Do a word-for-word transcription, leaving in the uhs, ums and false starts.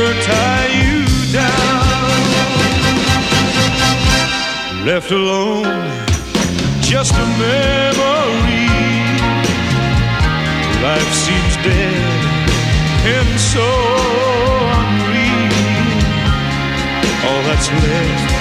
tie you down. Left alone, just a memory. Life seems dead and so unreal. All that's left